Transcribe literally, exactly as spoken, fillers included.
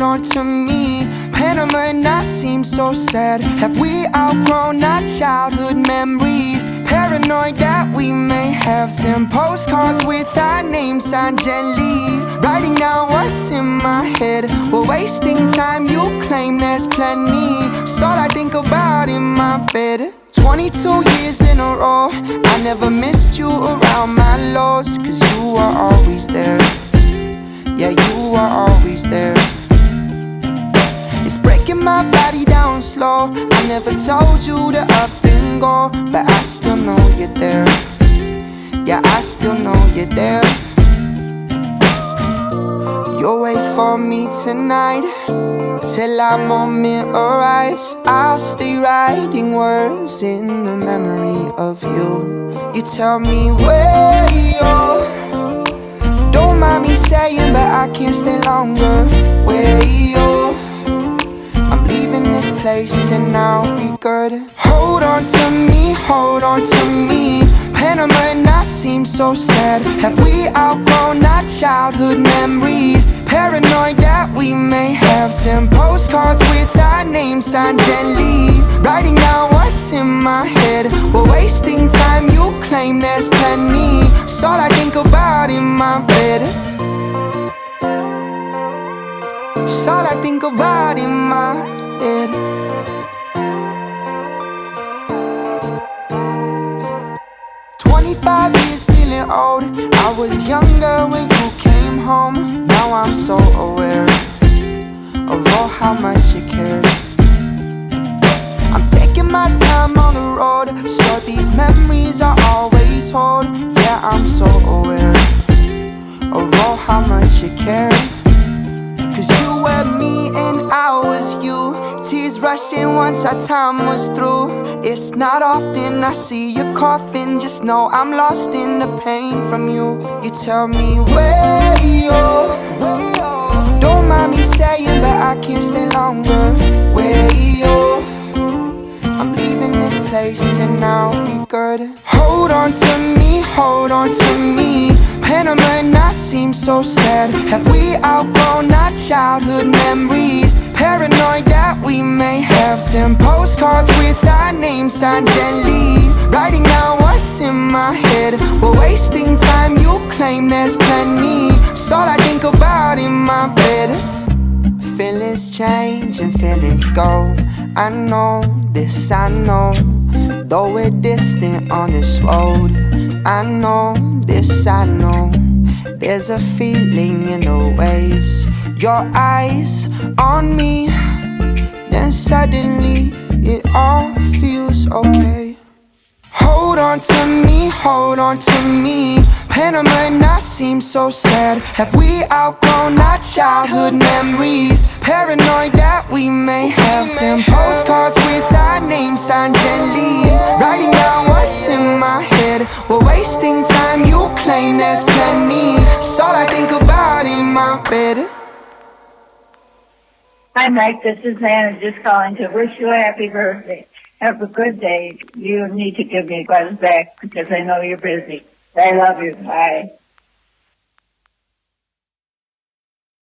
on to me. Panama and I seem so sad. Have we outgrown our childhood memories? Paranoid that we may have sent postcards with our names signed gently, writing down what's in my head. We're wasting time, you claim there's plenty. It's all I think about in my bed. Twenty-two years in a row, I never missed you around my lows, cause you were always there. Yeah, you were always there. It's breaking my body down slow. I never told you to up and go, but I still know you're there. Yeah, I still know you're there. You'll wait for me tonight till our moment arrives. I'll stay writing words in the memory of you. You tell me where you, don't mind me saying, but I can't stay longer. Where you, I'm leaving this place and I'll be good. Hold on to me, hold on to me. Panama and I seem so sad. Have we outgrown our childhood memories? Paranoid that we may have sent postcards with our names signed gently, writing down what's in my head. We're wasting time, you claim there's plenty. It's all I think about in my bed. It's all I think about in my bed. Twenty-five years feeling old. I was younger when you came home. Now I'm so aware of all how much you cared. I'm taking my time on the road. Store these memories I always hold. Yeah, I'm so aware of all how much you cared. Cause you were me and I was you. Tears rushing once our time was through. It's not often I see you coughing. Just know I'm lost in the pain from you. You tell me where you, don't mind me saying, but I can't stay longer. Where you, I'm leaving this place and I'll be good. Hold on to me, hold on to me. Panama and I seem so sad. Have we outgrown our childhood memories? Paranoid that we may have sent postcards with our names signed gently, writing down what's in my head. We're wasting time, you claim there's plenty. It's all I think about in my bed. Feelings change and feelings go. I know this, I know. Though we're distant on this road, I know this, I know. There's a feeling in the waves. Your eyes on me, then suddenly it all feels okay. Hold on to me, hold on to me. Panama and I seem so sad. Have we outgrown our childhood memories? Paranoid that we may have sent postcards with our names signed gently, writing down what's in my head. We're wasting time, you claim there's plenty. It's all I think about in my bed. Hi Mike, this is Anna just calling to wish you a happy birthday. Have a good day. You need to give me a buzz back because I know you're busy. I love you. Bye.